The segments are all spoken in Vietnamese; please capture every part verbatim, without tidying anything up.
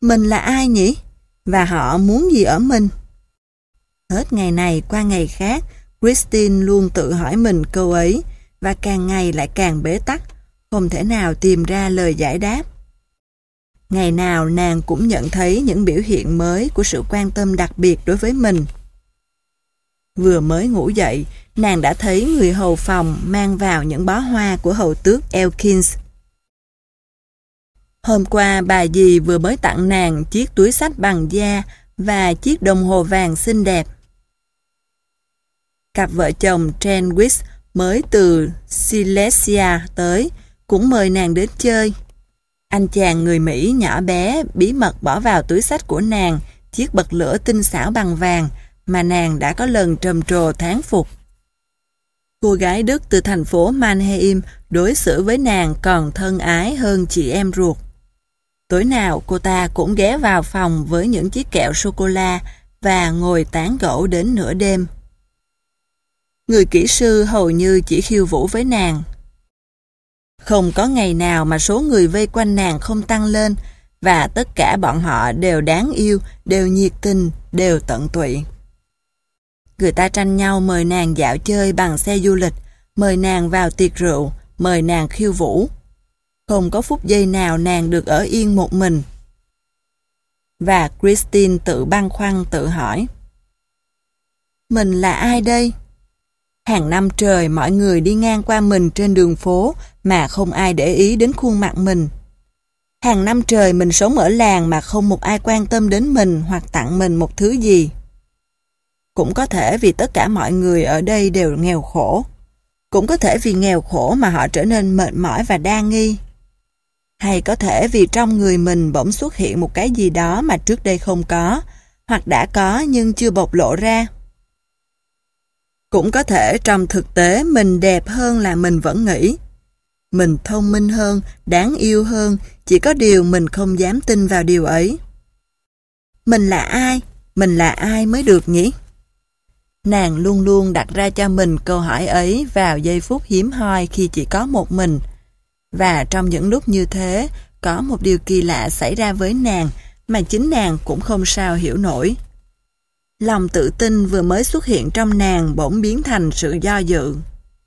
Mình là ai nhỉ? Và họ muốn gì ở mình? Hết ngày này qua ngày khác, Christine luôn tự hỏi mình câu ấy, và càng ngày lại càng bế tắc, không thể nào tìm ra lời giải đáp. Ngày nào nàng cũng nhận thấy những biểu hiện mới của sự quan tâm đặc biệt đối với mình. Vừa mới ngủ dậy, nàng đã thấy người hầu phòng mang vào những bó hoa của hầu tước Elkins. Hôm qua bà dì vừa mới tặng nàng chiếc túi xách bằng da và chiếc đồng hồ vàng xinh đẹp. Cặp vợ chồng Trenwich mới từ Silesia tới, cũng mời nàng đến chơi. Anh chàng người Mỹ nhỏ bé bí mật bỏ vào túi xách của nàng chiếc bật lửa tinh xảo bằng vàng mà nàng đã có lần trầm trồ thán phục. Cô gái Đức từ thành phố Mannheim đối xử với nàng còn thân ái hơn chị em ruột. Tối nào cô ta cũng ghé vào phòng với những chiếc kẹo sô-cô-la và ngồi tán gẫu đến nửa đêm. Người kỹ sư hầu như chỉ khiêu vũ với nàng. Không có ngày nào mà số người vây quanh nàng không tăng lên, và tất cả bọn họ đều đáng yêu, đều nhiệt tình, đều tận tụy. Người ta tranh nhau mời nàng dạo chơi bằng xe du lịch, mời nàng vào tiệc rượu, mời nàng khiêu vũ. Không có phút giây nào nàng được ở yên một mình. Và Christine tự băn khoăn tự hỏi. Mình là ai đây? Hàng năm trời mọi người đi ngang qua mình trên đường phố mà không ai để ý đến khuôn mặt mình. Hàng năm trời mình sống ở làng mà không một ai quan tâm đến mình hoặc tặng mình một thứ gì. Cũng có thể vì tất cả mọi người ở đây đều nghèo khổ. Cũng có thể vì nghèo khổ mà họ trở nên mệt mỏi và đa nghi. Hay có thể vì trong người mình bỗng xuất hiện một cái gì đó mà trước đây không có, hoặc đã có nhưng chưa bộc lộ ra. Cũng có thể trong thực tế mình đẹp hơn là mình vẫn nghĩ. Mình thông minh hơn, đáng yêu hơn, chỉ có điều mình không dám tin vào điều ấy. Mình là ai? Mình là ai mới được nhỉ? Nàng luôn luôn đặt ra cho mình câu hỏi ấy vào giây phút hiếm hoi khi chỉ có một mình. Và trong những lúc như thế, có một điều kỳ lạ xảy ra với nàng mà chính nàng cũng không sao hiểu nổi. Lòng tự tin vừa mới xuất hiện trong nàng bỗng biến thành sự do dự.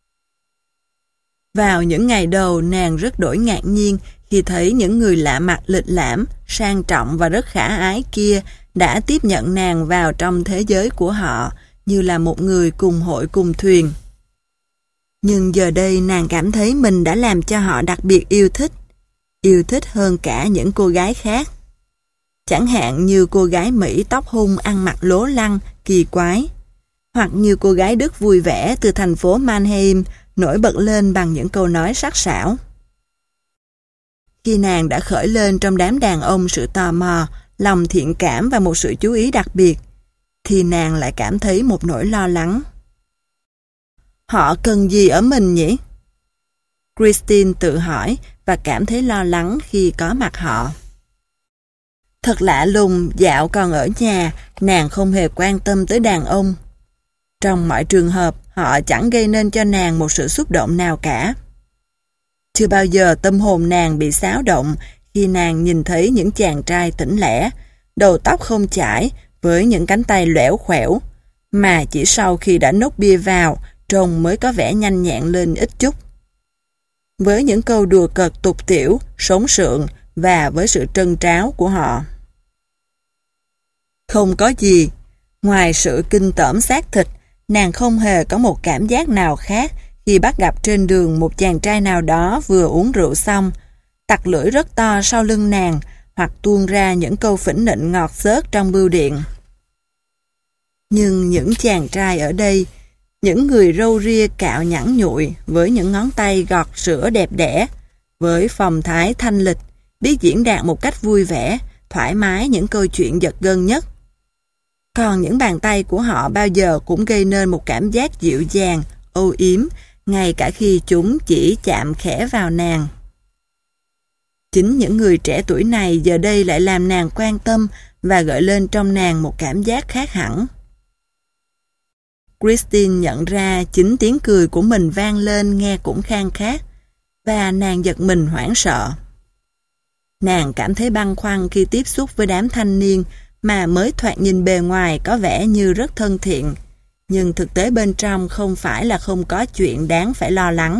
Vào những ngày đầu, nàng rất đổi ngạc nhiên khi thấy những người lạ mặt lịch lãm, sang trọng và rất khả ái kia đã tiếp nhận nàng vào trong thế giới của họ như là một người cùng hội cùng thuyền. Nhưng giờ đây nàng cảm thấy mình đã làm cho họ đặc biệt yêu thích, yêu thích hơn cả những cô gái khác. Chẳng hạn như cô gái Mỹ tóc hung ăn mặc lố lăng, kỳ quái, hoặc như cô gái Đức vui vẻ từ thành phố Mannheim nổi bật lên bằng những câu nói sắc sảo. Khi nàng đã khởi lên trong đám đàn ông sự tò mò, lòng thiện cảm và một sự chú ý đặc biệt, thì nàng lại cảm thấy một nỗi lo lắng. Họ cần gì ở mình nhỉ? Christine tự hỏi và cảm thấy lo lắng khi có mặt họ. Thật lạ lùng, dạo còn ở nhà, nàng không hề quan tâm tới đàn ông. Trong mọi trường hợp, họ chẳng gây nên cho nàng một sự xúc động nào cả. Chưa bao giờ tâm hồn nàng bị xáo động khi nàng nhìn thấy những chàng trai tỉnh lẻ, đầu tóc không chải, với những cánh tay lẻo khuỷu, mà chỉ sau khi đã nốc bia vào, trông mới có vẻ nhanh nhẹn lên ít chút. Với những câu đùa cợt tục tiểu, sống sượng và với sự trân tráo của họ. Không có gì, ngoài sự kinh tởm xác thịt, nàng không hề có một cảm giác nào khác khi bắt gặp trên đường một chàng trai nào đó vừa uống rượu xong, tặc lưỡi rất to sau lưng nàng, hoặc tuôn ra những câu phỉnh nịnh ngọt xớt trong bưu điện. Nhưng những chàng trai ở đây, những người râu ria cạo nhẵn nhụi với những ngón tay gọt sữa đẹp đẽ, với phong thái thanh lịch, biết diễn đạt một cách vui vẻ, thoải mái những câu chuyện giật gân nhất. Còn những bàn tay của họ bao giờ cũng gây nên một cảm giác dịu dàng, âu yếm, ngay cả khi chúng chỉ chạm khẽ vào nàng. Chính những người trẻ tuổi này giờ đây lại làm nàng quan tâm và gợi lên trong nàng một cảm giác khác hẳn. Christine nhận ra chính tiếng cười của mình vang lên nghe cũng khang khác, và nàng giật mình hoảng sợ. Nàng cảm thấy băn khoăn khi tiếp xúc với đám thanh niên mà mới thoạt nhìn bề ngoài có vẻ như rất thân thiện, nhưng thực tế bên trong không phải là không có chuyện đáng phải lo lắng.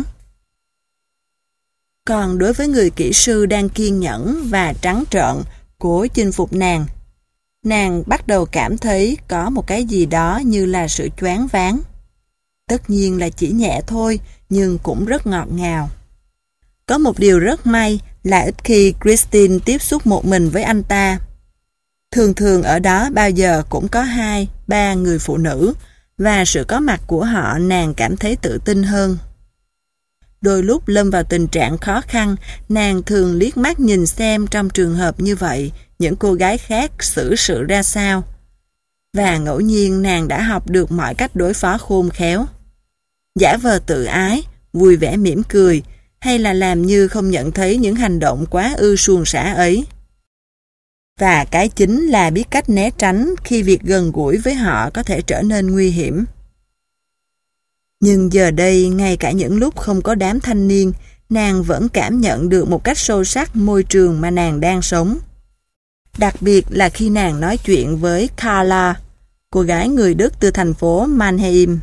Còn đối với người kỹ sư đang kiên nhẫn và trắng trợn cố chinh phục nàng, nàng bắt đầu cảm thấy có một cái gì đó như là sự choáng váng. Tất nhiên là chỉ nhẹ thôi, nhưng cũng rất ngọt ngào. Có một điều rất may là ít khi Christine tiếp xúc một mình với anh ta. Thường thường ở đó bao giờ cũng có hai, ba người phụ nữ, và sự có mặt của họ nàng cảm thấy tự tin hơn. Đôi lúc lâm vào tình trạng khó khăn, nàng thường liếc mắt nhìn xem trong trường hợp như vậy những cô gái khác xử sự ra sao. Và ngẫu nhiên nàng đã học được mọi cách đối phó khôn khéo. Giả vờ tự ái, vui vẻ mỉm cười, hay là làm như không nhận thấy những hành động quá ư suồng sã ấy. Và cái chính là biết cách né tránh khi việc gần gũi với họ có thể trở nên nguy hiểm. Nhưng giờ đây, ngay cả những lúc không có đám thanh niên, nàng vẫn cảm nhận được một cách sâu sắc môi trường mà nàng đang sống. Đặc biệt là khi nàng nói chuyện với Carla, cô gái người Đức từ thành phố Mannheim.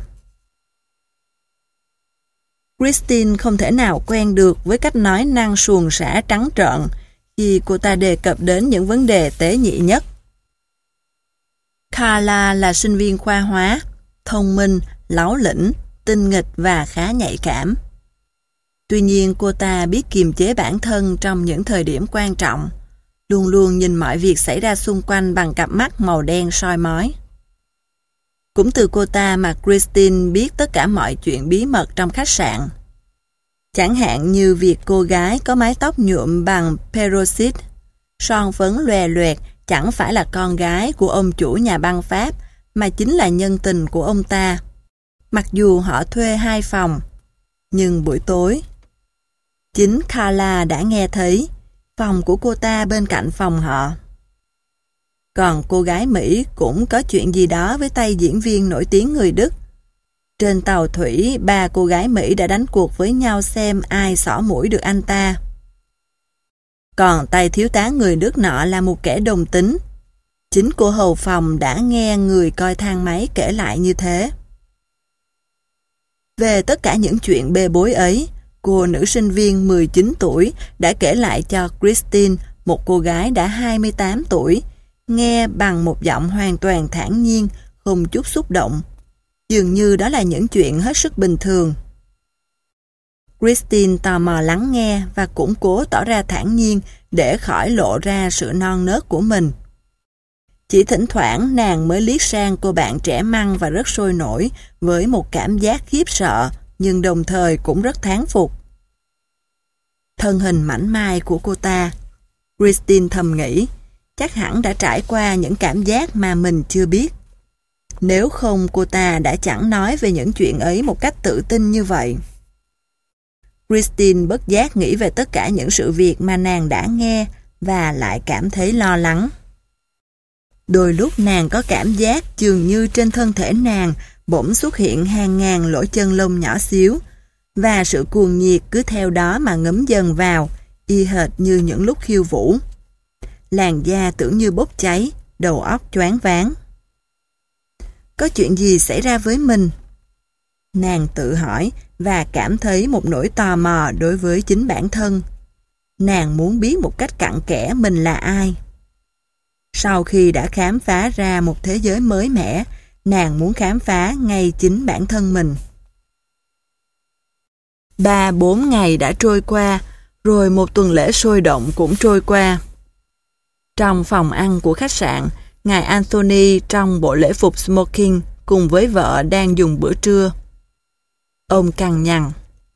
Christine không thể nào quen được với cách nói năng suồng sã trắng trợn khi cô ta đề cập đến những vấn đề tế nhị nhất. Carla là sinh viên khoa hóa, thông minh, láu lĩnh, tinh nghịch và khá nhạy cảm. Tuy nhiên cô ta biết kiềm chế bản thân trong những thời điểm quan trọng, luôn luôn nhìn mọi việc xảy ra xung quanh bằng cặp mắt màu đen soi mói. Cũng từ cô ta mà Christine biết tất cả mọi chuyện bí mật trong khách sạn. Chẳng hạn như việc cô gái có mái tóc nhuộm bằng peroxide, son phấn loè loẹt chẳng phải là con gái của ông chủ nhà băng Pháp, mà chính là nhân tình của ông ta. Mặc dù họ thuê hai phòng, nhưng buổi tối, chính Carla đã nghe thấy phòng của cô ta bên cạnh phòng họ. Còn cô gái Mỹ cũng có chuyện gì đó với tay diễn viên nổi tiếng người Đức. Trên tàu thủy, ba cô gái Mỹ đã đánh cuộc với nhau xem ai xỏ mũi được anh ta. Còn tay thiếu tá người Đức nọ là một kẻ đồng tính. Chính cô hầu phòng đã nghe người coi thang máy kể lại như thế. Về tất cả những chuyện bê bối ấy, cô nữ sinh viên mười chín tuổi đã kể lại cho Christine, một cô gái đã hai mươi tám tuổi, nghe bằng một giọng hoàn toàn thản nhiên, không chút xúc động. Dường như đó là những chuyện hết sức bình thường. Christine tò mò lắng nghe và cũng cố tỏ ra thản nhiên để khỏi lộ ra sự non nớt của mình. Chỉ thỉnh thoảng nàng mới liếc sang cô bạn trẻ măng và rất sôi nổi với một cảm giác khiếp sợ nhưng đồng thời cũng rất thán phục. Thân hình mảnh mai của cô ta, Christine thầm nghĩ, chắc hẳn đã trải qua những cảm giác mà mình chưa biết. Nếu không cô ta đã chẳng nói về những chuyện ấy một cách tự tin như vậy. Christine bất giác nghĩ về tất cả những sự việc mà nàng đã nghe và lại cảm thấy lo lắng. Đôi lúc nàng có cảm giác dường như trên thân thể nàng bỗng xuất hiện hàng ngàn lỗ chân lông nhỏ xíu, và sự cuồng nhiệt cứ theo đó mà ngấm dần vào, y hệt như những lúc khiêu vũ. Làn da tưởng như bốc cháy, đầu óc choáng váng. Có chuyện gì xảy ra với mình? Nàng tự hỏi và cảm thấy một nỗi tò mò đối với chính bản thân. Nàng muốn biết một cách cặn kẽ mình là ai. Sau khi đã khám phá ra một thế giới mới mẻ, nàng muốn khám phá ngay chính bản thân mình. Ba bốn ngày đã trôi qua, rồi một tuần lễ sôi động cũng trôi qua. Trong phòng ăn của khách sạn, ngài Anthony trong bộ lễ phục smoking cùng với vợ đang dùng bữa trưa. Ông cằn nhằn.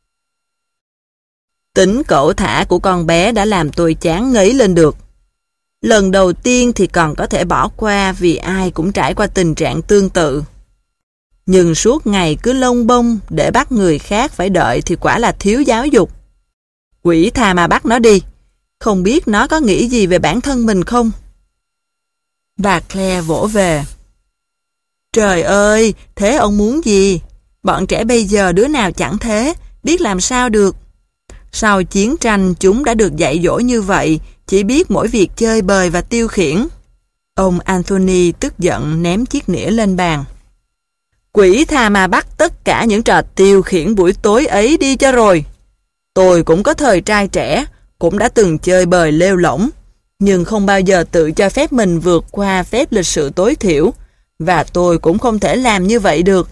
Tính cẩu thả của con bé đã làm tôi chán ngấy lên được. Lần đầu tiên thì còn có thể bỏ qua vì ai cũng trải qua tình trạng tương tự. Nhưng suốt ngày cứ lông bông để bắt người khác phải đợi thì quả là thiếu giáo dục. Quỷ tha mà bắt nó đi. Không biết nó có nghĩ gì về bản thân mình không? Bà Claire vỗ về. Trời ơi, thế ông muốn gì? Bọn trẻ bây giờ đứa nào chẳng thế, biết làm sao được. Sau chiến tranh chúng đã được dạy dỗ như vậy, chỉ biết mỗi việc chơi bời và tiêu khiển. Ông Anthony tức giận ném chiếc nĩa lên bàn. Quỷ tha ma bắt tất cả những trò tiêu khiển buổi tối ấy đi cho rồi. Tôi cũng có thời trai trẻ, cũng đã từng chơi bời lêu lỏng, nhưng không bao giờ tự cho phép mình vượt qua phép lịch sự tối thiểu, và tôi cũng không thể làm như vậy được.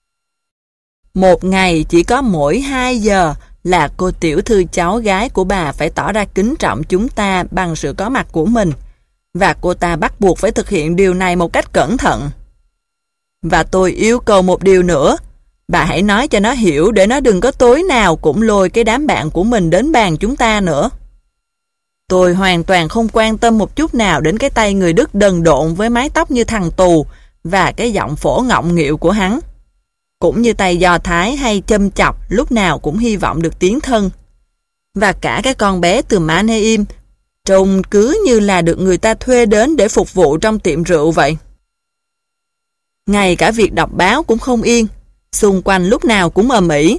Một ngày chỉ có mỗi hai giờ là cô tiểu thư cháu gái của bà phải tỏ ra kính trọng chúng ta bằng sự có mặt của mình, và cô ta bắt buộc phải thực hiện điều này một cách cẩn thận. Và tôi yêu cầu một điều nữa, bà hãy nói cho nó hiểu để nó đừng có tối nào cũng lôi cái đám bạn của mình đến bàn chúng ta nữa. Tôi hoàn toàn không quan tâm một chút nào đến cái tay người Đức đần độn với mái tóc như thằng tù và cái giọng phổ ngọng nghịu của hắn. Cũng như tay Do Thái hay châm chọc lúc nào cũng hy vọng được tiến thân. Và cả cái con bé từ Manaim trông cứ như là được người ta thuê đến để phục vụ trong tiệm rượu vậy. Ngay cả việc đọc báo cũng không yên, xung quanh lúc nào cũng ầm ĩ.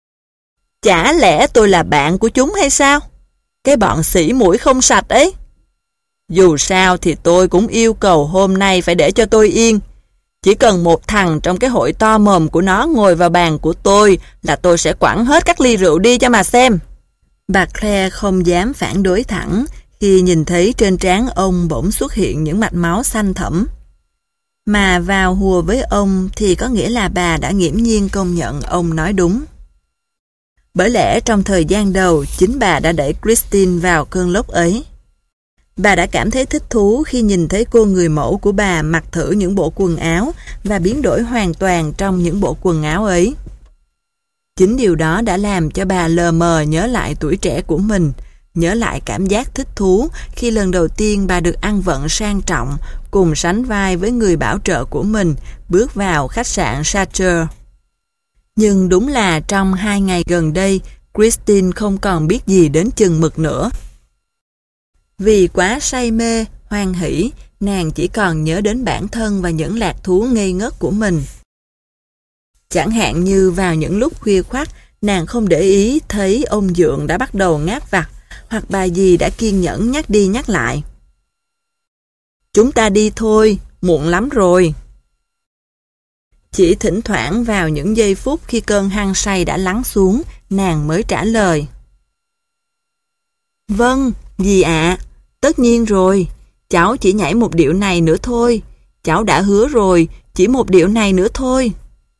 Chả lẽ tôi là bạn của chúng hay sao? Cái bọn xỉ mũi không sạch ấy. Dù sao thì tôi cũng yêu cầu hôm nay phải để cho tôi yên. Chỉ cần một thằng trong cái hội to mồm của nó ngồi vào bàn của tôi là tôi sẽ quẳng hết các ly rượu đi cho mà xem. Bà Claire không dám phản đối thẳng khi nhìn thấy trên trán ông bỗng xuất hiện những mạch máu xanh thẫm. Mà vào hùa với ông thì có nghĩa là bà đã nghiễm nhiên công nhận ông nói đúng. Bởi lẽ trong thời gian đầu, chính bà đã đẩy Christine vào cơn lốc ấy. Bà đã cảm thấy thích thú khi nhìn thấy cô người mẫu của bà mặc thử những bộ quần áo và biến đổi hoàn toàn trong những bộ quần áo ấy. Chính điều đó đã làm cho bà lờ mờ nhớ lại tuổi trẻ của mình, nhớ lại cảm giác thích thú khi lần đầu tiên bà được ăn vận sang trọng, cùng sánh vai với người bảo trợ của mình, bước vào khách sạn Sacher. Nhưng đúng là trong hai ngày gần đây, Christine không còn biết gì đến chừng mực nữa. Vì quá say mê, hoan hỷ, nàng chỉ còn nhớ đến bản thân và những lạc thú ngây ngất của mình. Chẳng hạn như vào những lúc khuya khoắt, nàng không để ý thấy ông Dượng đã bắt đầu ngáp vặt, hoặc bà dì đã kiên nhẫn nhắc đi nhắc lại. Chúng ta đi thôi, muộn lắm rồi. Chỉ thỉnh thoảng vào những giây phút khi cơn hăng say đã lắng xuống, nàng mới trả lời. Vâng, dì ạ, tất nhiên rồi, cháu chỉ nhảy một điệu này nữa thôi, cháu đã hứa rồi, chỉ một điệu này nữa thôi.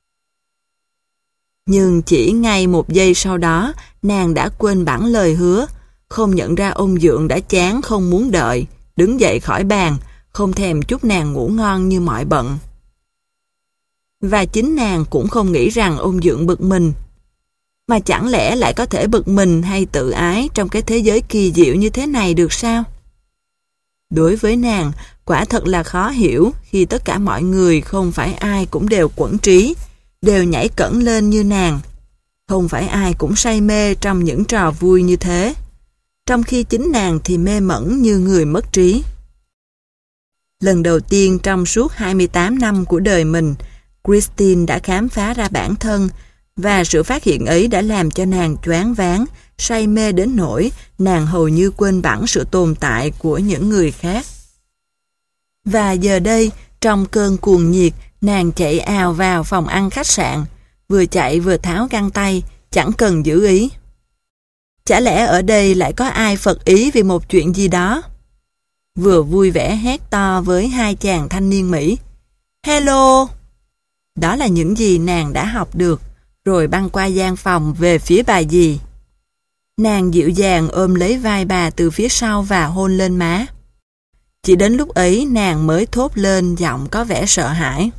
Nhưng chỉ ngay một giây sau đó, nàng đã quên bẵng lời hứa, không nhận ra ông Dượng đã chán không muốn đợi, đứng dậy khỏi bàn, không thèm chúc nàng ngủ ngon như mọi bận. Và chính nàng cũng không nghĩ rằng ông Dượng bực mình. Mà chẳng lẽ lại có thể bực mình hay tự ái trong cái thế giới kỳ diệu như thế này được sao? Đối với nàng, quả thật là khó hiểu khi tất cả mọi người không phải ai cũng đều quẫn trí, đều nhảy cẫng lên như nàng. Không phải ai cũng say mê trong những trò vui như thế. Trong khi chính nàng thì mê mẩn như người mất trí. Lần đầu tiên trong suốt hai mươi tám năm của đời mình, Christine đã khám phá ra bản thân, và sự phát hiện ấy đã làm cho nàng choáng váng, say mê đến nỗi nàng hầu như quên bẵng sự tồn tại của những người khác. Và giờ đây, trong cơn cuồng nhiệt, nàng chạy ào vào phòng ăn khách sạn, vừa chạy vừa tháo găng tay, chẳng cần giữ ý. Chả lẽ ở đây lại có ai phật ý vì một chuyện gì đó? Vừa vui vẻ hét to với hai chàng thanh niên Mỹ. Hello! Đó là những gì nàng đã học được, rồi băng qua gian phòng về phía bà dì. Nàng dịu dàng ôm lấy vai bà từ phía sau và hôn lên má. Chỉ đến lúc ấy nàng mới thốt lên giọng có vẻ sợ hãi.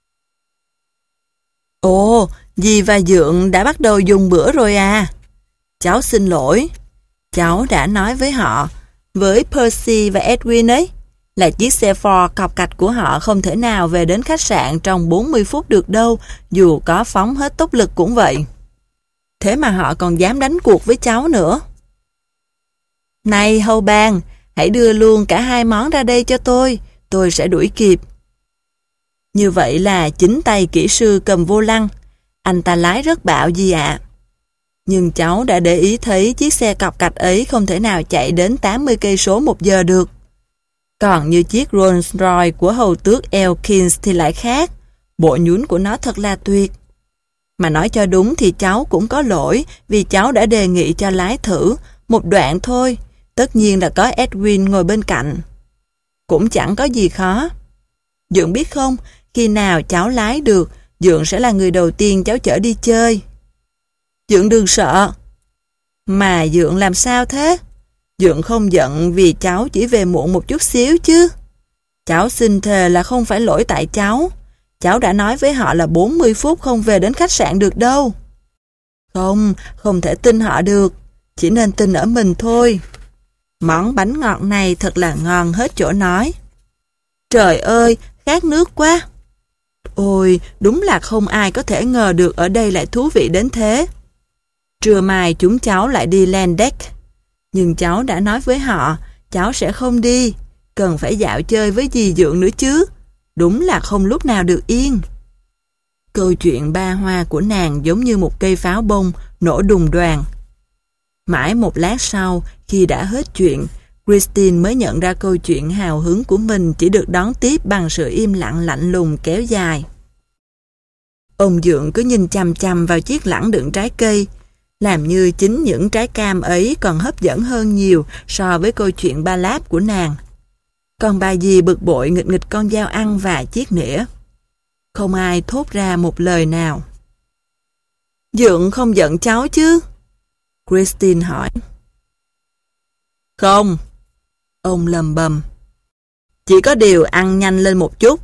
Ồ, dì và Dượng đã bắt đầu dùng bữa rồi à? Cháu xin lỗi. Cháu đã nói với họ, với Percy và Edwin ấy, là chiếc xe Ford cọc cạch của họ không thể nào về đến khách sạn trong bốn mươi phút được đâu, dù có phóng hết tốc lực cũng vậy. Thế mà họ còn dám đánh cuộc với cháu nữa. Này hầu bàn, hãy đưa luôn cả hai món ra đây cho tôi, tôi sẽ đuổi kịp. Như vậy là chính tay kỹ sư cầm vô lăng. Anh ta lái rất bạo gì ạ. Nhưng cháu đã để ý thấy chiếc xe cọc cạch ấy không thể nào chạy đến tám mươi cây số một giờ được. Còn như chiếc Rolls Royce của hầu tước Elkins thì lại khác. Bộ nhún của nó thật là tuyệt. Mà nói cho đúng thì cháu cũng có lỗi vì cháu đã đề nghị cho lái thử một đoạn thôi. Tất nhiên là có Edwin ngồi bên cạnh. Cũng chẳng có gì khó. Dượng biết không, khi nào cháu lái được, Dượng sẽ là người đầu tiên cháu chở đi chơi. Dượng đừng sợ. Mà Dượng làm sao thế? Dượng không giận vì cháu chỉ về muộn một chút xíu chứ. Cháu xin thề là không phải lỗi tại cháu. Cháu đã nói với họ là bốn mươi phút không về đến khách sạn được đâu. Không, không thể tin họ được. Chỉ nên tin ở mình thôi. Món bánh ngọt này thật là ngon hết chỗ nói. Trời ơi, khát nước quá. Ôi, đúng là không ai có thể ngờ được ở đây lại thú vị đến thế. Trưa mai chúng cháu lại đi land deck. Nhưng cháu đã nói với họ, cháu sẽ không đi. Cần phải dạo chơi với dì Dượng nữa chứ. Đúng là không lúc nào được yên. Câu chuyện ba hoa của nàng giống như một cây pháo bông nổ đùng đoàng. Mãi một lát sau, khi đã hết chuyện, Christine mới nhận ra câu chuyện hào hứng của mình chỉ được đón tiếp bằng sự im lặng lạnh lùng kéo dài. Ông Dượng cứ nhìn chằm chằm vào chiếc lẵng đựng trái cây, làm như chính những trái cam ấy còn hấp dẫn hơn nhiều so với câu chuyện ba láp của nàng. Còn bà dì bực bội nghịch nghịch con dao ăn và chiếc nĩa. Không ai thốt ra một lời nào. Dượng không giận cháu chứ? Christine hỏi. Không. Ông lầm bầm. Chỉ có điều ăn nhanh lên một chút.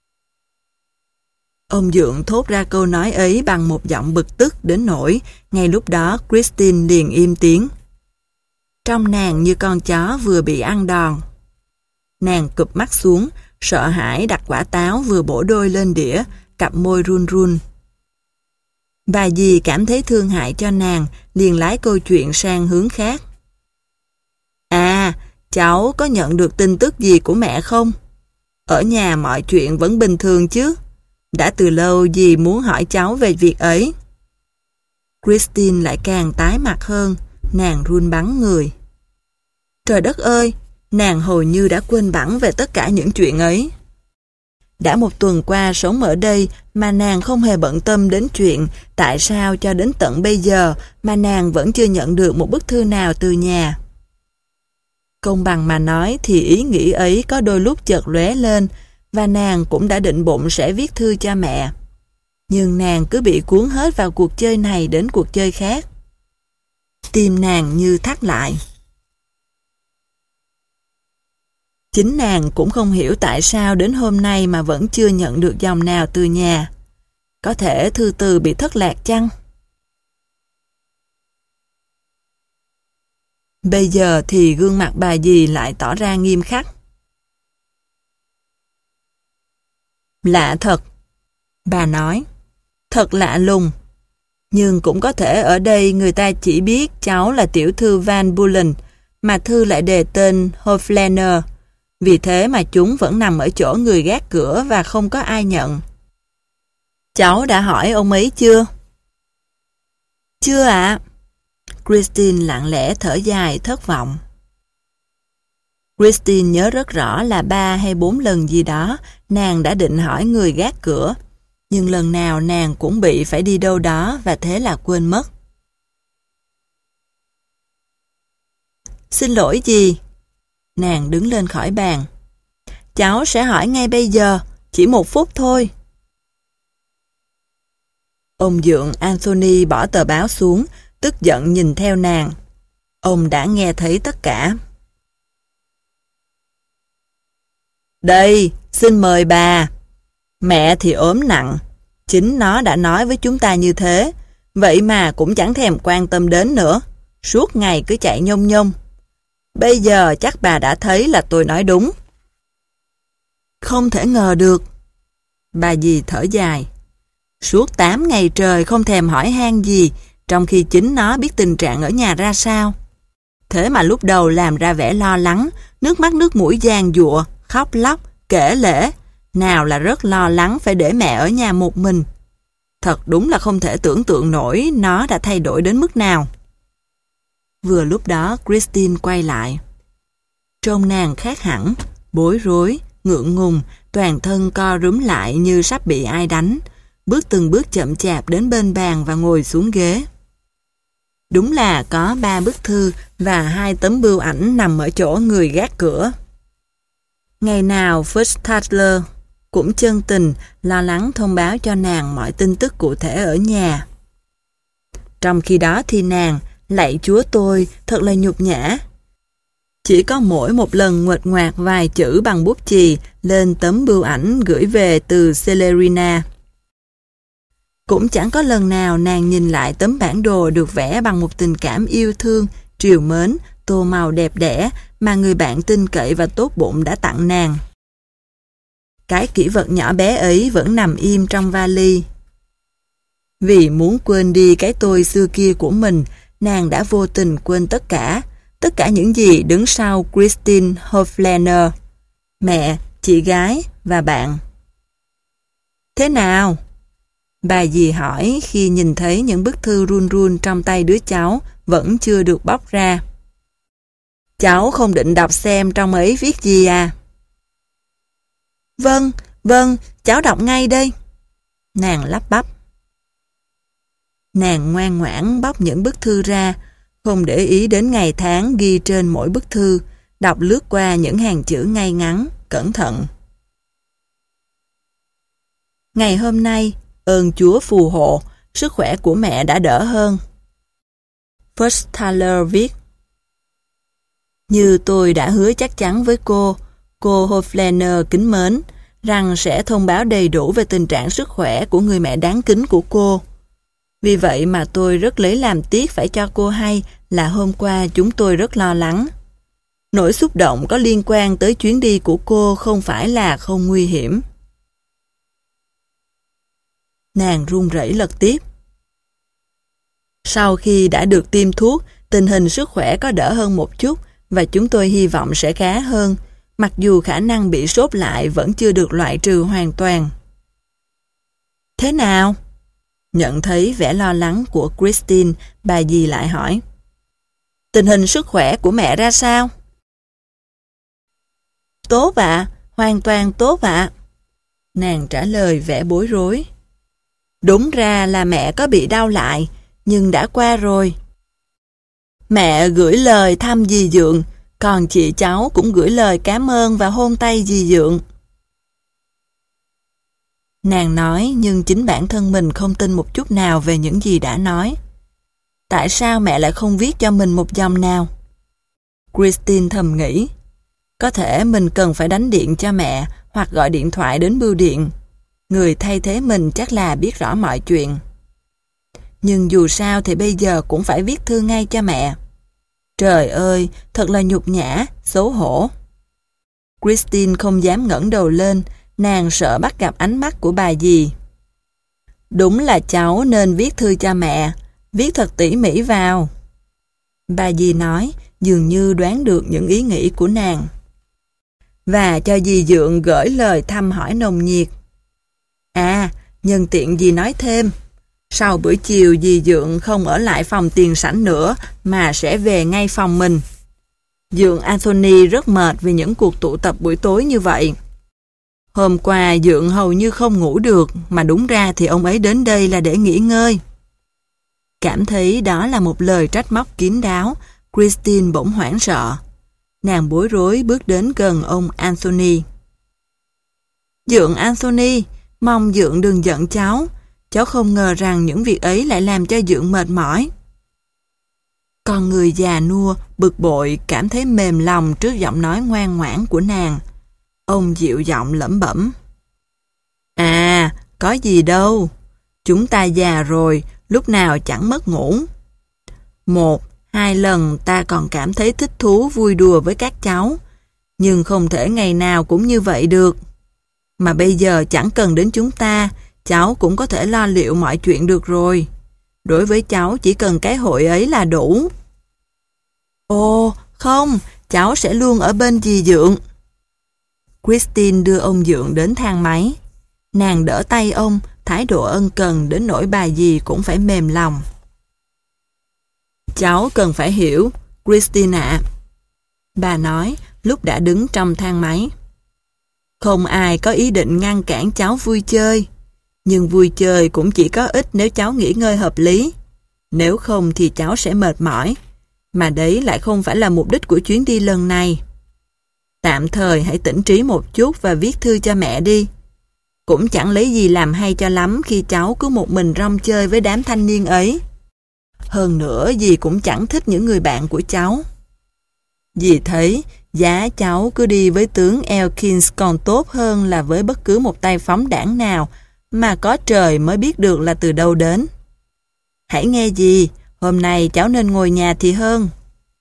Ông Dượng thốt ra câu nói ấy bằng một giọng bực tức đến nỗi ngay lúc đó Christine liền im tiếng. Trong nàng như con chó vừa bị ăn đòn. Nàng cụp mắt xuống, sợ hãi đặt quả táo vừa bổ đôi lên đĩa, cặp môi run run. Bà dì cảm thấy thương hại cho nàng, liền lái câu chuyện sang hướng khác. À, cháu có nhận được tin tức gì của mẹ không? Ở nhà mọi chuyện vẫn bình thường chứ? Đã từ lâu dì muốn hỏi cháu về việc ấy. Christine lại càng tái mặt hơn, nàng run bắn người. Trời đất ơi, nàng hầu như đã quên bẵng về tất cả những chuyện ấy. Đã một tuần qua sống ở đây mà nàng không hề bận tâm đến chuyện tại sao cho đến tận bây giờ mà nàng vẫn chưa nhận được một bức thư nào từ nhà. Công bằng mà nói thì ý nghĩ ấy có đôi lúc chợt lóe lên và nàng cũng đã định bụng sẽ viết thư cho mẹ. Nhưng nàng cứ bị cuốn hết vào cuộc chơi này đến cuộc chơi khác. Tim nàng như thắt lại. Chính nàng cũng không hiểu tại sao đến hôm nay mà vẫn chưa nhận được dòng nào từ nhà. Có thể thư từ bị thất lạc chăng? Bây giờ thì gương mặt bà dì lại tỏ ra nghiêm khắc. Lạ thật, bà nói. Thật lạ lùng. Nhưng cũng có thể ở đây người ta chỉ biết cháu là tiểu thư Van Bullen, mà thư lại đề tên Hoflaner. Vì thế mà chúng vẫn nằm ở chỗ người gác cửa và không có ai nhận. Cháu đã hỏi ông ấy chưa? Chưa ạ. À? Christine lặng lẽ thở dài thất vọng. Christine nhớ rất rõ là ba hay bốn lần gì đó nàng đã định hỏi người gác cửa, nhưng lần nào nàng cũng bị phải đi đâu đó và thế là quên mất. Xin lỗi gì? Nàng đứng lên khỏi bàn. Cháu sẽ hỏi ngay bây giờ, chỉ một phút thôi. Ông Dượng Anthony bỏ tờ báo xuống, tức giận nhìn theo nàng. Ông đã nghe thấy tất cả. Đây, xin mời bà. Mẹ thì ốm nặng. Chính nó đã nói với chúng ta như thế. Vậy mà cũng chẳng thèm quan tâm đến nữa. Suốt ngày cứ chạy nhông nhông. Bây giờ chắc bà đã thấy là tôi nói đúng. Không thể ngờ được. Bà dì thở dài. Suốt tám ngày trời không thèm hỏi han gì, trong khi chính nó biết tình trạng ở nhà ra sao. Thế mà lúc đầu làm ra vẻ lo lắng, nước mắt nước mũi giàn giụa, khóc lóc, kể lể. Nào là rất lo lắng phải để mẹ ở nhà một mình. Thật đúng là không thể tưởng tượng nổi nó đã thay đổi đến mức nào. Vừa lúc đó Christine quay lại. Trông nàng khác hẳn, bối rối, ngượng ngùng, toàn thân co rúm lại như sắp bị ai đánh, bước từng bước chậm chạp đến bên bàn và ngồi xuống ghế. Đúng là có ba bức thư và hai tấm bưu ảnh nằm ở chỗ người gác cửa. Ngày nào First cũng chân tình, lo lắng thông báo cho nàng mọi tin tức cụ thể ở nhà. Trong khi đó thì nàng, lạy Chúa tôi, thật là nhục nhã. Chỉ có mỗi một lần nguệch ngoạc vài chữ bằng bút chì lên tấm bưu ảnh gửi về từ Celerina. Cũng chẳng có lần nào nàng nhìn lại tấm bản đồ được vẽ bằng một tình cảm yêu thương, trìu mến, tô màu đẹp đẽ mà người bạn tin cậy và tốt bụng đã tặng nàng. Cái kỷ vật nhỏ bé ấy vẫn nằm im trong vali. Vì muốn quên đi cái tôi xưa kia của mình, nàng đã vô tình quên tất cả, tất cả những gì đứng sau Christine Hoflaner, mẹ, chị gái và bạn. Thế nào? Bà dì hỏi khi nhìn thấy những bức thư run run trong tay đứa cháu vẫn chưa được bóc ra. Cháu không định đọc xem trong ấy viết gì à? Vâng, vâng, cháu đọc ngay đây. Nàng lắp bắp. Nàng ngoan ngoãn bóc những bức thư ra, không để ý đến ngày tháng ghi trên mỗi bức thư, đọc lướt qua những hàng chữ ngay ngắn, cẩn thận. Ngày hôm nay, ơn Chúa phù hộ, sức khỏe của mẹ đã đỡ hơn. First Thaler viết. Như tôi đã hứa chắc chắn với cô, cô Hoflaner kính mến, rằng sẽ thông báo đầy đủ về tình trạng sức khỏe của người mẹ đáng kính của cô. Vì vậy mà tôi rất lấy làm tiếc phải cho cô hay là hôm qua chúng tôi rất lo lắng. Nỗi xúc động có liên quan tới chuyến đi của cô không phải là không nguy hiểm. Nàng run rẩy lật tiếp. Sau khi đã được tiêm thuốc, tình hình sức khỏe có đỡ hơn một chút và chúng tôi hy vọng sẽ khá hơn, mặc dù khả năng bị sốt lại vẫn chưa được loại trừ hoàn toàn. Thế nào? Nhận thấy vẻ lo lắng của Christine, bà dì lại hỏi. Tình hình sức khỏe của mẹ ra sao? Tốt ạ, hoàn toàn tốt ạ. Nàng trả lời vẻ bối rối. Đúng ra là mẹ có bị đau lại, nhưng đã qua rồi. Mẹ gửi lời thăm dì Dượng, còn chị cháu cũng gửi lời cảm ơn và hôn tay dì Dượng. Nàng nói nhưng chính bản thân mình không tin một chút nào về những gì đã nói. Tại sao mẹ lại không viết cho mình một dòng nào? Christine thầm nghĩ. Có thể mình cần phải đánh điện cho mẹ hoặc gọi điện thoại đến bưu điện. Người thay thế mình chắc là biết rõ mọi chuyện. Nhưng dù sao thì bây giờ cũng phải viết thư ngay cho mẹ. Trời ơi, thật là nhục nhã, xấu hổ. Christine không dám ngẩng đầu lên, nàng sợ bắt gặp ánh mắt của bà dì. Đúng là cháu nên viết thư cho mẹ, viết thật tỉ mỉ vào. Bà dì nói, dường như đoán được những ý nghĩ của nàng. Và cho dì Dượng gửi lời thăm hỏi nồng nhiệt. À, nhân tiện dì nói thêm, sau bữa chiều dì Dượng không ở lại phòng tiền sảnh nữa mà sẽ về ngay phòng mình. Dượng Anthony rất mệt vì những cuộc tụ tập buổi tối như vậy. Hôm qua Dượng hầu như không ngủ được, mà đúng ra thì ông ấy đến đây là để nghỉ ngơi. Cảm thấy đó là một lời trách móc kín đáo, Christine bỗng hoảng sợ. Nàng bối rối bước đến gần ông Anthony. Dượng Anthony, mong Dượng đừng giận cháu. Cháu không ngờ rằng những việc ấy lại làm cho Dượng mệt mỏi. Con người già nua, bực bội, cảm thấy mềm lòng trước giọng nói ngoan ngoãn của nàng. Ông dịu giọng lẩm bẩm. À, có gì đâu. Chúng ta già rồi, lúc nào chẳng mất ngủ. Một, hai lần ta còn cảm thấy thích thú vui đùa với các cháu. Nhưng không thể ngày nào cũng như vậy được. Mà bây giờ chẳng cần đến chúng ta, cháu cũng có thể lo liệu mọi chuyện được rồi. Đối với cháu chỉ cần cái hội ấy là đủ. Ồ, không, cháu sẽ luôn ở bên dì Dượng. Christine đưa ông Dượng đến thang máy. Nàng đỡ tay ông, thái độ ân cần đến nỗi bà dì cũng phải mềm lòng. Cháu cần phải hiểu, Christine ạ. Bà nói lúc đã đứng trong thang máy. Không ai có ý định ngăn cản cháu vui chơi, nhưng vui chơi cũng chỉ có ích nếu cháu nghỉ ngơi hợp lý. Nếu không thì cháu sẽ mệt mỏi, mà đấy lại không phải là mục đích của chuyến đi lần này. Tạm thời hãy tỉnh trí một chút và viết thư cho mẹ đi. Cũng chẳng lấy gì làm hay cho lắm khi cháu cứ một mình rong chơi với đám thanh niên ấy. Hơn nữa dì cũng chẳng thích những người bạn của cháu. Dì thấy giá cháu cứ đi với tướng Elkins còn tốt hơn là với bất cứ một tay phóng đảng nào mà có trời mới biết được là từ đâu đến. Hãy nghe dì, hôm nay cháu nên ngồi nhà thì hơn.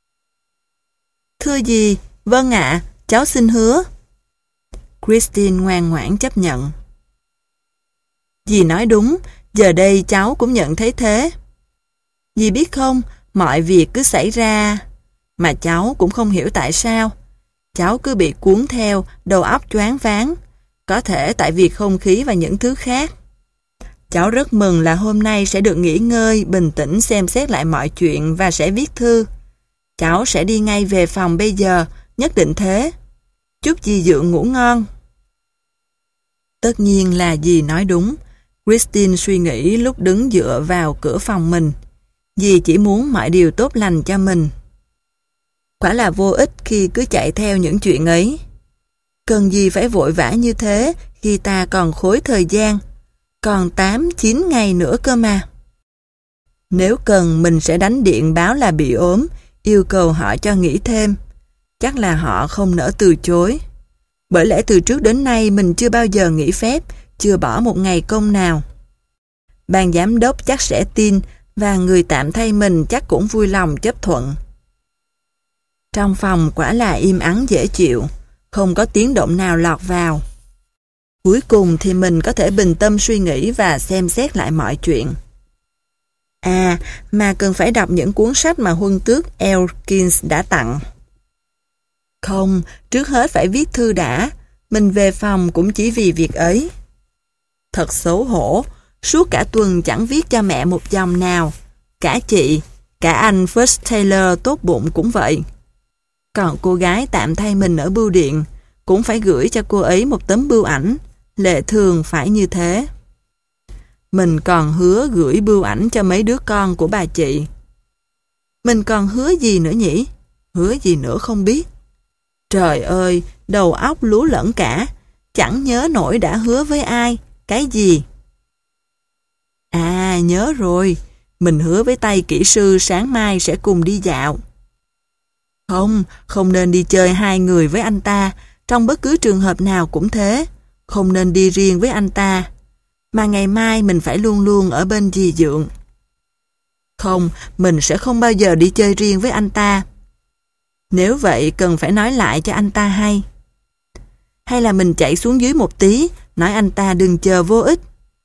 Thưa dì, vâng ạ, cháu xin hứa. Christine ngoan ngoãn chấp nhận. Dì nói đúng, giờ đây cháu cũng nhận thấy thế. Dì biết không, mọi việc cứ xảy ra, mà cháu cũng không hiểu tại sao. Cháu cứ bị cuốn theo, đầu óc choáng váng, có thể tại vì không khí và những thứ khác. Cháu rất mừng là hôm nay sẽ được nghỉ ngơi, bình tĩnh xem xét lại mọi chuyện và sẽ viết thư. Cháu sẽ đi ngay về phòng bây giờ, nhất định thế. Chúc dì Dượng ngủ ngon. Tất nhiên là dì nói đúng. Christine suy nghĩ lúc đứng dựa vào cửa phòng mình. Dì chỉ muốn mọi điều tốt lành cho mình. Quả là vô ích khi cứ chạy theo những chuyện ấy. Cần gì phải vội vã như thế khi ta còn khối thời gian, còn tám chín ngày nữa cơ mà. Nếu cần mình sẽ đánh điện báo là bị ốm, yêu cầu họ cho nghỉ thêm. Chắc là họ không nỡ từ chối. Bởi lẽ từ trước đến nay mình chưa bao giờ nghỉ phép, chưa bỏ một ngày công nào. Ban giám đốc chắc sẽ tin và người tạm thay mình chắc cũng vui lòng chấp thuận. Trong phòng quả là im ắng dễ chịu, không có tiếng động nào lọt vào. Cuối cùng thì mình có thể bình tâm suy nghĩ và xem xét lại mọi chuyện. À, mà cần phải đọc những cuốn sách mà huân tước Elkins đã tặng. Không, trước hết phải viết thư đã, mình về phòng cũng chỉ vì việc ấy. Thật xấu hổ, suốt cả tuần chẳng viết cho mẹ một dòng nào. Cả chị, cả anh First Taylor tốt bụng cũng vậy. Còn cô gái tạm thay mình ở bưu điện, cũng phải gửi cho cô ấy một tấm bưu ảnh, lệ thường phải như thế. Mình còn hứa gửi bưu ảnh cho mấy đứa con của bà chị. Mình còn hứa gì nữa nhỉ? Hứa gì nữa không biết. Trời ơi, đầu óc lú lẫn cả, chẳng nhớ nổi đã hứa với ai, cái gì. À, nhớ rồi, mình hứa với tay kỹ sư sáng mai sẽ cùng đi dạo. Không, không nên đi chơi hai người với anh ta, trong bất cứ trường hợp nào cũng thế, không nên đi riêng với anh ta. Mà ngày mai mình phải luôn luôn ở bên dì Dượng. Không, mình sẽ không bao giờ đi chơi riêng với anh ta. Nếu vậy cần phải nói lại cho anh ta hay. Hay là mình chạy xuống dưới một tí, nói anh ta đừng chờ vô ích.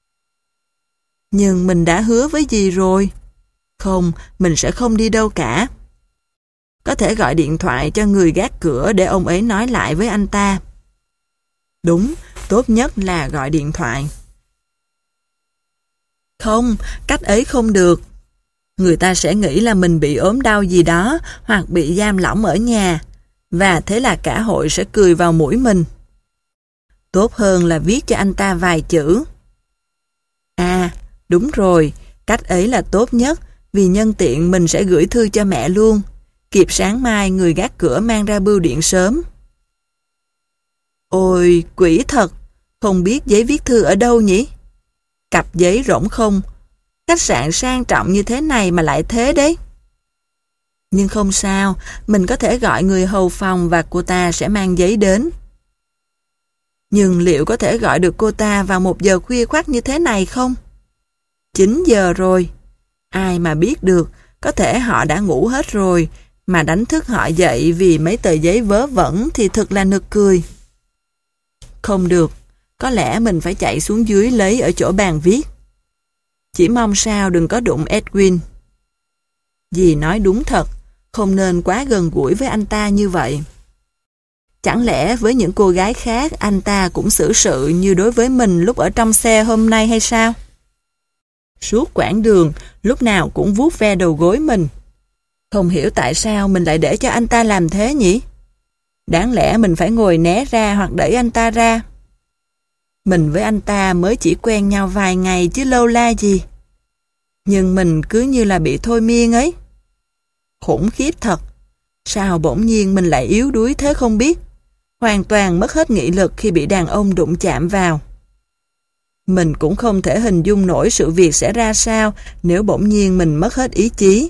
Nhưng mình đã hứa với dì rồi. Không, mình sẽ không đi đâu cả. Có thể gọi điện thoại cho người gác cửa để ông ấy nói lại với anh ta. Đúng, tốt nhất là gọi điện thoại. Không, cách ấy không được. Người ta sẽ nghĩ là mình bị ốm đau gì đó hoặc bị giam lỏng ở nhà, và thế là cả hội sẽ cười vào mũi mình. Tốt hơn là viết cho anh ta vài chữ. À, đúng rồi, cách ấy là tốt nhất, vì nhân tiện mình sẽ gửi thư cho mẹ luôn, kịp sáng mai người gác cửa mang ra bưu điện sớm. Ôi, quỷ thật, không biết giấy viết thư ở đâu nhỉ? Cặp giấy rỗng không? Khách sạn sang trọng như thế này mà lại thế đấy. Nhưng không sao, mình có thể gọi người hầu phòng và cô ta sẽ mang giấy đến. Nhưng liệu có thể gọi được cô ta vào một giờ khuya khoắt như thế này không? chín giờ rồi. Ai mà biết được, có thể họ đã ngủ hết rồi, mà đánh thức họ dậy vì mấy tờ giấy vớ vẩn thì thật là nực cười. Không được, có lẽ mình phải chạy xuống dưới lấy ở chỗ bàn viết. Chỉ mong sao đừng có đụng Edwin. Dì nói đúng thật, không nên quá gần gũi với anh ta như vậy. Chẳng lẽ với những cô gái khác anh ta cũng xử sự như đối với mình lúc ở trong xe hôm nay hay sao? Suốt quãng đường, lúc nào cũng vuốt ve đầu gối mình. Không hiểu tại sao mình lại để cho anh ta làm thế nhỉ? Đáng lẽ mình phải ngồi né ra hoặc đẩy anh ta ra. Mình với anh ta mới chỉ quen nhau vài ngày chứ lâu la gì. Nhưng mình cứ như là bị thôi miên ấy. Khủng khiếp thật. Sao bỗng nhiên mình lại yếu đuối thế không biết. Hoàn toàn mất hết nghị lực khi bị đàn ông đụng chạm vào. Mình cũng không thể hình dung nổi sự việc sẽ ra sao nếu bỗng nhiên mình mất hết ý chí.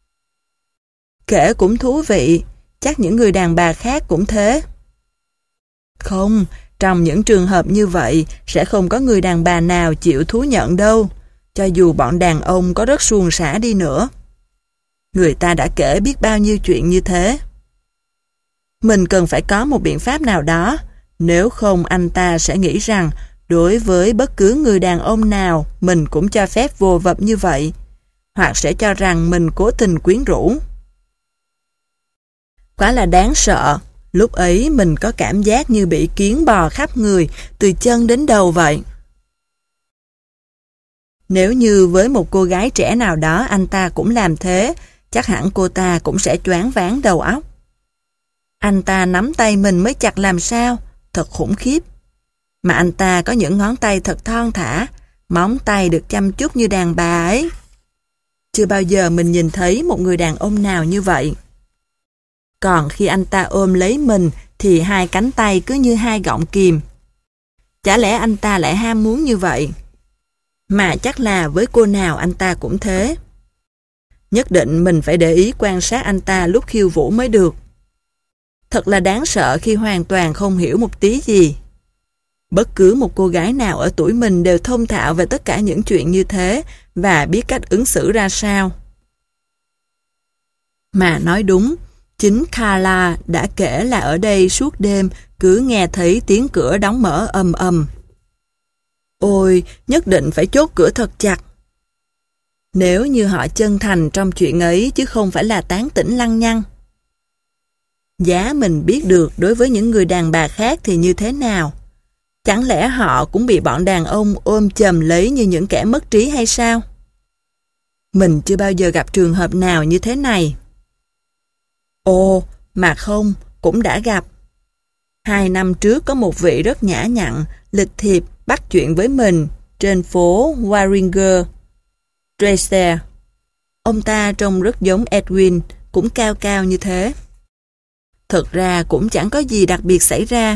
Kể cũng thú vị, chắc những người đàn bà khác cũng thế. Không, trong những trường hợp như vậy sẽ không có người đàn bà nào chịu thú nhận đâu, cho dù bọn đàn ông có rất suồng sã đi nữa. Người ta đã kể biết bao nhiêu chuyện như thế. Mình cần phải có một biện pháp nào đó, nếu không anh ta sẽ nghĩ rằng đối với bất cứ người đàn ông nào mình cũng cho phép vô vập như vậy, hoặc sẽ cho rằng mình cố tình quyến rũ. Quá là đáng sợ, lúc ấy mình có cảm giác như bị kiến bò khắp người, từ chân đến đầu vậy. Nếu như với một cô gái trẻ nào đó anh ta cũng làm thế, chắc hẳn cô ta cũng sẽ choáng váng đầu óc. Anh ta nắm tay mình mới chặt làm sao, thật khủng khiếp. Mà anh ta có những ngón tay thật thon thả, móng tay được chăm chút như đàn bà ấy. Chưa bao giờ mình nhìn thấy một người đàn ông nào như vậy. Còn khi anh ta ôm lấy mình thì hai cánh tay cứ như hai gọng kìm. Chả lẽ anh ta lại ham muốn như vậy? Mà chắc là với cô nào anh ta cũng thế. Nhất định mình phải để ý quan sát anh ta lúc khiêu vũ mới được. Thật là đáng sợ khi hoàn toàn không hiểu một tí gì. Bất cứ một cô gái nào ở tuổi mình đều thông thạo về tất cả những chuyện như thế và biết cách ứng xử ra sao. Mà nói đúng, chính Carla đã kể là ở đây suốt đêm cứ nghe thấy tiếng cửa đóng mở ầm ầm. Ôi, nhất định phải chốt cửa thật chặt. Nếu như họ chân thành trong chuyện ấy chứ không phải là tán tỉnh lăng nhăng. Giá mình biết được đối với những người đàn bà khác thì như thế nào? Chẳng lẽ họ cũng bị bọn đàn ông ôm chầm lấy như những kẻ mất trí hay sao? Mình chưa bao giờ gặp trường hợp nào như thế này. Ồ, mà không, cũng đã gặp. Hai năm trước có một vị rất nhã nhặn, lịch thiệp bắt chuyện với mình trên phố Warringer Dresser. Ông ta trông rất giống Edwin, cũng cao cao như thế. Thực ra cũng chẳng có gì đặc biệt xảy ra.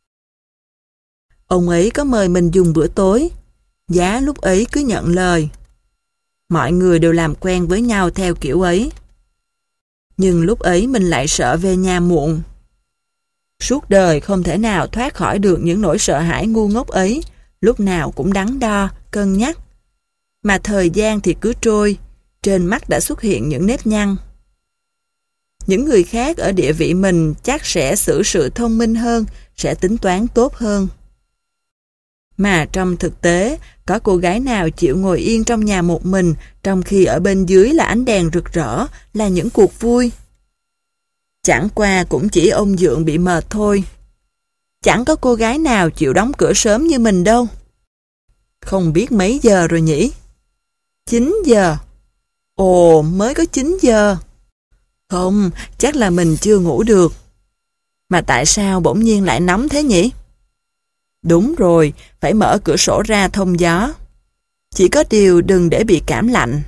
Ông ấy có mời mình dùng bữa tối, giá lúc ấy cứ nhận lời. Mọi người đều làm quen với nhau theo kiểu ấy. Nhưng lúc ấy mình lại sợ về nhà muộn. Suốt đời không thể nào thoát khỏi được những nỗi sợ hãi ngu ngốc ấy, lúc nào cũng đắn đo, cân nhắc. Mà thời gian thì cứ trôi, trên mắt đã xuất hiện những nếp nhăn. Những người khác ở địa vị mình chắc sẽ xử sự thông minh hơn, sẽ tính toán tốt hơn. Mà trong thực tế, có cô gái nào chịu ngồi yên trong nhà một mình, trong khi ở bên dưới là ánh đèn rực rỡ, là những cuộc vui. Chẳng qua cũng chỉ ông Dượng bị mệt thôi. Chẳng có cô gái nào chịu đóng cửa sớm như mình đâu. Không biết mấy giờ rồi nhỉ? chín giờ. Ồ, mới có chín giờ. Không, chắc là mình chưa ngủ được. Mà tại sao bỗng nhiên lại nóng thế nhỉ? Đúng rồi, phải mở cửa sổ ra thông gió. Chỉ có điều đừng để bị cảm lạnh.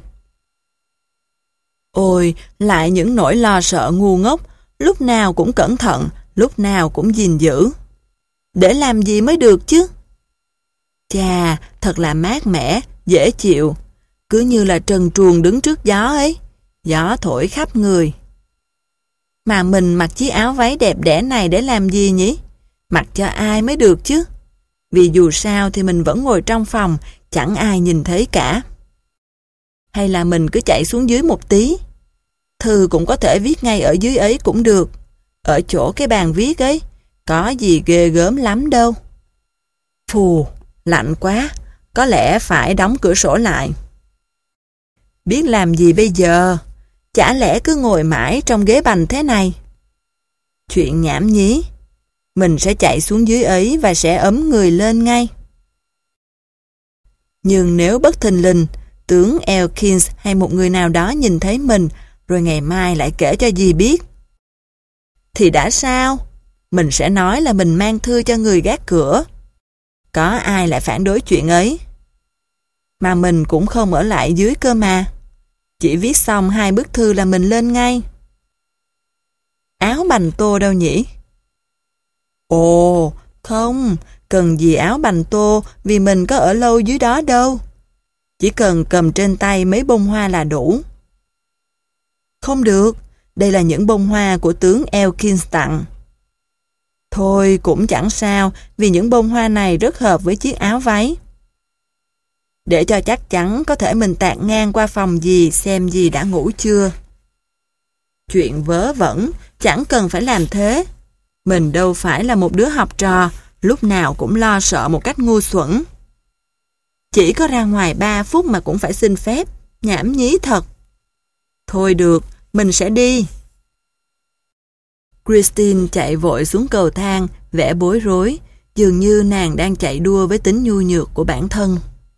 Ôi, lại những nỗi lo sợ ngu ngốc, lúc nào cũng cẩn thận, lúc nào cũng gìn giữ. Để làm gì mới được chứ? Chà, thật là mát mẻ, dễ chịu. Cứ như là trần truồng đứng trước gió ấy. Gió thổi khắp người. Mà mình mặc chiếc áo váy đẹp đẽ này để làm gì nhỉ? Mặc cho ai mới được chứ? Vì dù sao thì mình vẫn ngồi trong phòng, chẳng ai nhìn thấy cả. Hay là mình cứ chạy xuống dưới một tí? Thư cũng có thể viết ngay ở dưới ấy cũng được. Ở chỗ cái bàn viết ấy, có gì ghê gớm lắm đâu. Phù, lạnh quá, có lẽ phải đóng cửa sổ lại. Biết làm gì bây giờ? Chả lẽ cứ ngồi mãi trong ghế bành thế này? Chuyện nhảm nhí. Mình sẽ chạy xuống dưới ấy và sẽ ấm người lên ngay. Nhưng nếu bất thình lình, tướng Elkins hay một người nào đó nhìn thấy mình, rồi ngày mai lại kể cho dì biết, thì đã sao? Mình sẽ nói là mình mang thư cho người gác cửa. Có ai lại phản đối chuyện ấy? Mà mình cũng không ở lại dưới cơ mà. Chỉ viết xong hai bức thư là mình lên ngay. Áo bành tô đâu nhỉ? Ồ, không, cần gì áo bành tô vì mình có ở lâu dưới đó đâu. Chỉ cần cầm trên tay mấy bông hoa là đủ. Không được, đây là những bông hoa của tướng Elkins tặng. Thôi cũng chẳng sao, vì những bông hoa này rất hợp với chiếc áo váy. Để cho chắc chắn, có thể mình tạt ngang qua phòng dì xem dì đã ngủ chưa. Chuyện vớ vẩn, chẳng cần phải làm thế. Mình đâu phải là một đứa học trò, lúc nào cũng lo sợ một cách ngu xuẩn. Chỉ có ra ngoài ba phút mà cũng phải xin phép, nhảm nhí thật. Thôi được, mình sẽ đi. Christine chạy vội xuống cầu thang, vẻ bối rối, dường như nàng đang chạy đua với tính nhu nhược của bản thân.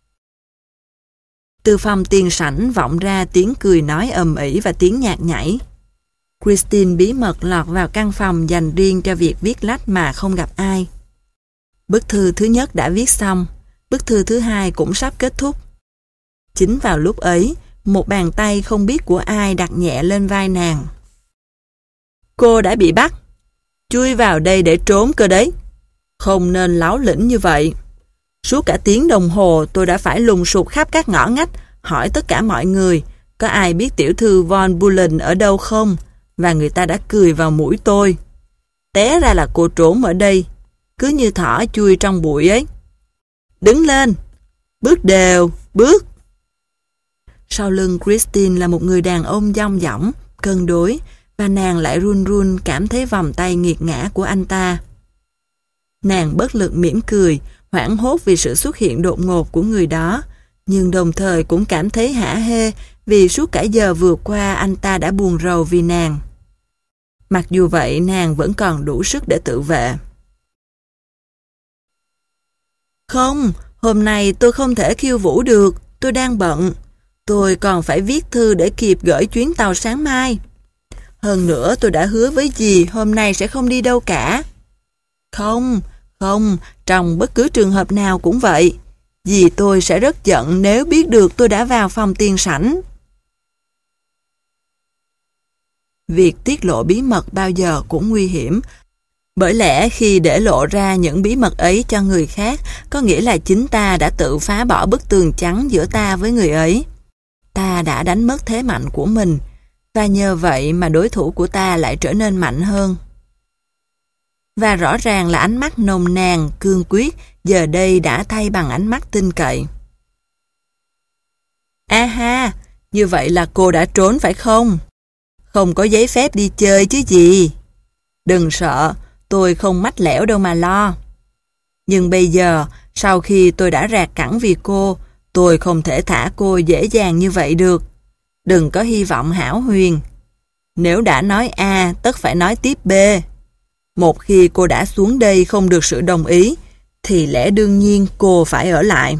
Từ phòng tiền sảnh vọng ra tiếng cười nói ầm ĩ và tiếng nhạc nhảy. Christine bí mật lọt vào căn phòng dành riêng cho việc viết lách mà không gặp ai. Bức thư thứ nhất đã viết xong, bức thư thứ hai cũng sắp kết thúc. Chính vào lúc ấy, một bàn tay không biết của ai đặt nhẹ lên vai nàng. Cô đã bị bắt. Chui vào đây để trốn cơ đấy. Không nên láo lĩnh như vậy. Suốt cả tiếng đồng hồ tôi đã phải lùng sục khắp các ngõ ngách, hỏi tất cả mọi người, có ai biết tiểu thư Von Bullen ở đâu không? Và người ta đã cười vào mũi tôi. Té ra là cô trốn ở đây, cứ như thỏ chui trong bụi ấy. Đứng lên, bước đều, bước. Sau lưng Christine là một người đàn ông dong dỏng, cân đối, và nàng lại run run cảm thấy vòng tay nghiệt ngã của anh ta. Nàng bất lực mỉm cười, hoảng hốt vì sự xuất hiện đột ngột của người đó, nhưng đồng thời cũng cảm thấy hả hê vì suốt cả giờ vừa qua anh ta đã buồn rầu vì nàng. Mặc dù vậy, nàng vẫn còn đủ sức để tự vệ. Không, hôm nay tôi không thể khiêu vũ được, tôi đang bận. Tôi còn phải viết thư để kịp gửi chuyến tàu sáng mai. Hơn nữa tôi đã hứa với dì hôm nay sẽ không đi đâu cả. Không, không, trong bất cứ trường hợp nào cũng vậy. Dì tôi sẽ rất giận nếu biết được tôi đã vào phòng tiền sảnh. Việc tiết lộ bí mật bao giờ cũng nguy hiểm, bởi lẽ khi để lộ ra những bí mật ấy cho người khác, có nghĩa là chính ta đã tự phá bỏ bức tường trắng giữa ta với người ấy. Ta đã đánh mất thế mạnh của mình, và nhờ vậy mà đối thủ của ta lại trở nên mạnh hơn. Và rõ ràng là ánh mắt nồng nàn, cương quyết, giờ đây đã thay bằng ánh mắt tin cậy. A ha, như vậy là cô đã trốn phải không? Không có giấy phép đi chơi chứ gì. Đừng sợ, tôi không mách lẻo đâu mà lo. Nhưng bây giờ, sau khi tôi đã rạc cẳng vì cô, tôi không thể thả cô dễ dàng như vậy được. Đừng có hy vọng hão huyền. Nếu đã nói A, tất phải nói tiếp B. Một khi cô đã xuống đây không được sự đồng ý, thì lẽ đương nhiên cô phải ở lại.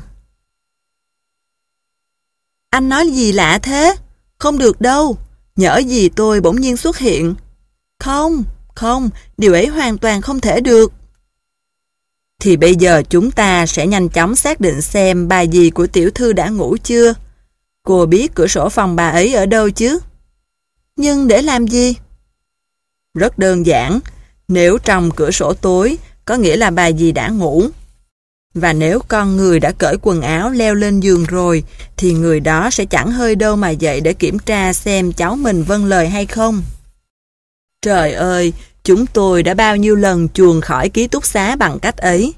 Anh nói gì lạ thế? Không được đâu. Nhỡ gì tôi bỗng nhiên xuất hiện. Không, không, điều ấy hoàn toàn không thể được. Thì bây giờ chúng ta sẽ nhanh chóng xác định xem bà dì của tiểu thư đã ngủ chưa. Cô biết cửa sổ phòng bà ấy ở đâu chứ? Nhưng để làm gì? Rất đơn giản. Nếu trong cửa sổ tối, có nghĩa là bà dì đã ngủ. Và nếu con người đã cởi quần áo leo lên giường rồi, thì người đó sẽ chẳng hơi đâu mà dậy để kiểm tra xem cháu mình vâng lời hay không. Trời ơi, chúng tôi đã bao nhiêu lần chuồn khỏi ký túc xá bằng cách ấy.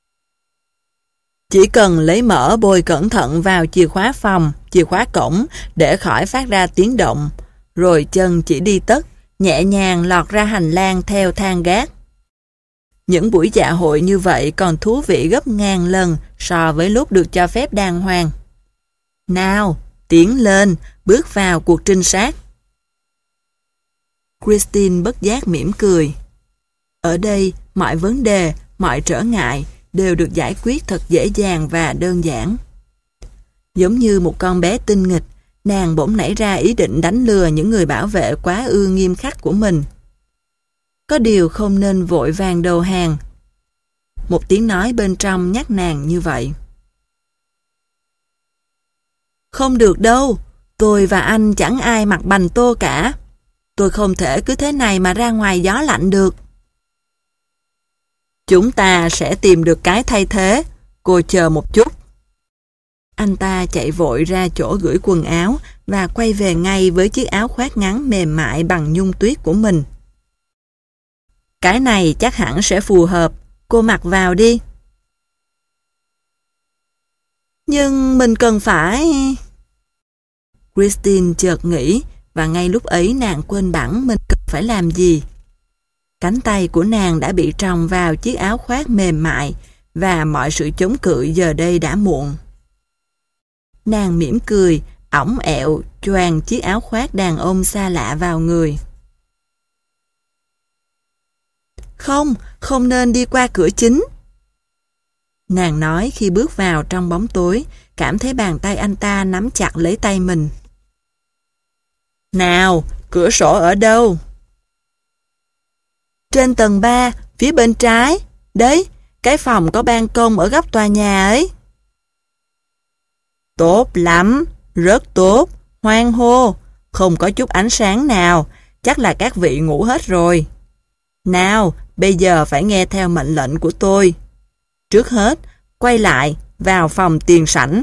Chỉ cần lấy mỡ bôi cẩn thận vào chìa khóa phòng, chìa khóa cổng để khỏi phát ra tiếng động, rồi chân chỉ đi tất, nhẹ nhàng lọt ra hành lang theo thang gác. Những buổi dạ hội như vậy còn thú vị gấp ngàn lần so với lúc được cho phép đàng hoàng. Nào, tiến lên, bước vào cuộc trinh sát. Christine bất giác mỉm cười. Ở đây, mọi vấn đề, mọi trở ngại đều được giải quyết thật dễ dàng và đơn giản. Giống như một con bé tinh nghịch, nàng bỗng nảy ra ý định đánh lừa những người bảo vệ quá ư nghiêm khắc của mình. Có điều không nên vội vàng đầu hàng. Một tiếng nói bên trong nhắc nàng như vậy. Không được đâu, tôi và anh chẳng ai mặc bành tô cả. Tôi không thể cứ thế này mà ra ngoài gió lạnh được. Chúng ta sẽ tìm được cái thay thế, cô chờ một chút. Anh ta chạy vội ra chỗ gửi quần áo và quay về ngay với chiếc áo khoác ngắn mềm mại bằng nhung tuyết của mình. Cái này chắc hẳn sẽ phù hợp, cô mặc vào đi. Nhưng mình cần phải... Christine chợt nghĩ và ngay lúc ấy nàng quên bẵng mình cần phải làm gì. Cánh tay của nàng đã bị tròng vào chiếc áo khoác mềm mại và mọi sự chống cự giờ đây đã muộn. Nàng mỉm cười, ỏng ẹo, choàng chiếc áo khoác đàn ông xa lạ vào người. Không, không nên đi qua cửa chính. Nàng nói khi bước vào trong bóng tối, cảm thấy bàn tay anh ta nắm chặt lấy tay mình. Nào, cửa sổ ở đâu? Trên tầng ba, phía bên trái. Đấy, cái phòng có ban công ở góc tòa nhà ấy. Tốt lắm, rất tốt, hoan hô, không có chút ánh sáng nào, chắc là các vị ngủ hết rồi. Nào, bây giờ phải nghe theo mệnh lệnh của tôi. Trước hết, quay lại, vào phòng tiền sảnh.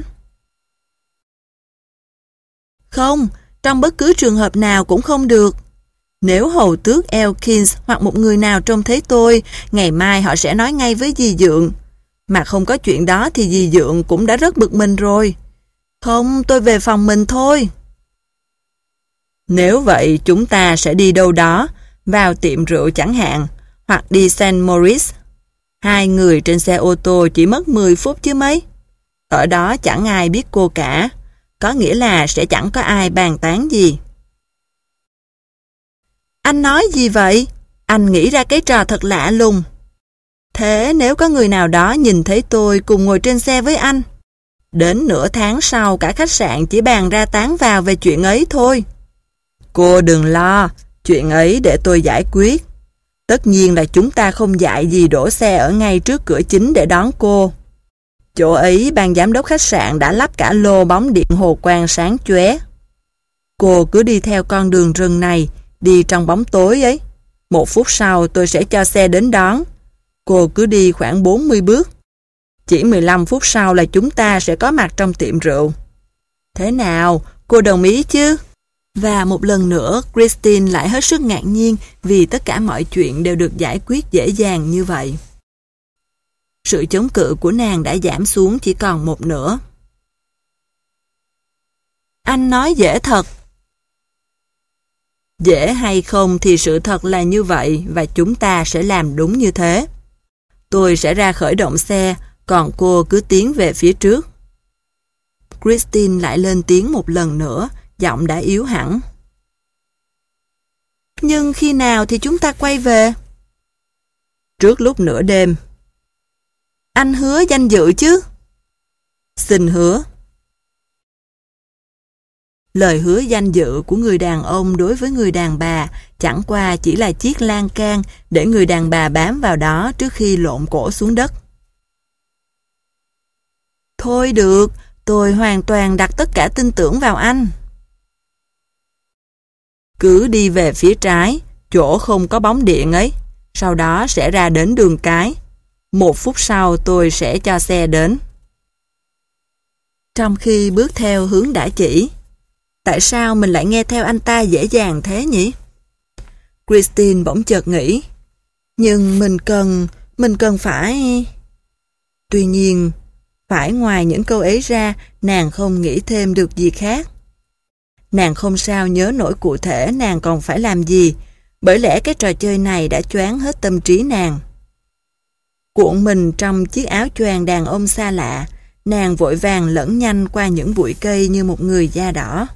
Không, trong bất cứ trường hợp nào cũng không được. Nếu hầu tước Elkins hoặc một người nào trông thấy tôi, ngày mai họ sẽ nói ngay với dì Dượng. Mà không có chuyện đó thì dì Dượng cũng đã rất bực mình rồi. Không, tôi về phòng mình thôi. Nếu vậy chúng ta sẽ đi đâu đó, vào tiệm rượu chẳng hạn, hoặc đi Saint Maurice. Hai người trên xe ô tô chỉ mất mười phút chứ mấy. Ở đó chẳng ai biết cô cả, có nghĩa là sẽ chẳng có ai bàn tán gì. Anh nói gì vậy? Anh nghĩ ra cái trò thật lạ lùng. Thế nếu có người nào đó nhìn thấy tôi cùng ngồi trên xe với anh, đến nửa tháng sau cả khách sạn chỉ bàn ra tán vào về chuyện ấy thôi. Cô đừng lo, chuyện ấy để tôi giải quyết. Tất nhiên là chúng ta không dại gì đổ xe ở ngay trước cửa chính để đón cô. Chỗ ấy ban giám đốc khách sạn đã lắp cả lô bóng điện hồ quang sáng chóe. Cô cứ đi theo con đường rừng này, đi trong bóng tối ấy. Một phút sau tôi sẽ cho xe đến đón. Cô cứ đi khoảng bốn mươi bước. Chỉ mười lăm phút sau là chúng ta sẽ có mặt trong tiệm rượu. Thế nào, cô đồng ý chứ? Và một lần nữa, Christine lại hết sức ngạc nhiên vì tất cả mọi chuyện đều được giải quyết dễ dàng như vậy. Sự chống cự của nàng đã giảm xuống chỉ còn một nửa. Anh nói dễ thật. Dễ hay không thì sự thật là như vậy và chúng ta sẽ làm đúng như thế. Tôi sẽ ra khởi động xe, còn cô cứ tiến về phía trước. Christine lại lên tiếng một lần nữa, giọng đã yếu hẳn. Nhưng khi nào thì chúng ta quay về? Trước lúc nửa đêm. Anh hứa danh dự chứ? Xin hứa. Lời hứa danh dự của người đàn ông đối với người đàn bà chẳng qua chỉ là chiếc lan can để người đàn bà bám vào đó trước khi lộn cổ xuống đất. Thôi được, tôi hoàn toàn đặt tất cả tin tưởng vào anh. Cứ đi về phía trái, chỗ không có bóng điện ấy, sau đó sẽ ra đến đường cái. Một phút sau tôi sẽ cho xe đến. Trong khi bước theo hướng đã chỉ, tại sao mình lại nghe theo anh ta dễ dàng thế nhỉ? Christine bỗng chợt nghĩ, nhưng mình cần, mình cần phải... Tuy nhiên, phải ngoài những câu ấy ra, nàng không nghĩ thêm được gì khác. Nàng không sao nhớ nổi cụ thể nàng còn phải làm gì, bởi lẽ cái trò chơi này đã choáng hết tâm trí nàng. Cuộn mình trong chiếc áo choàng đàn ông xa lạ, nàng vội vàng lẫn nhanh qua những bụi cây như một người da đỏ.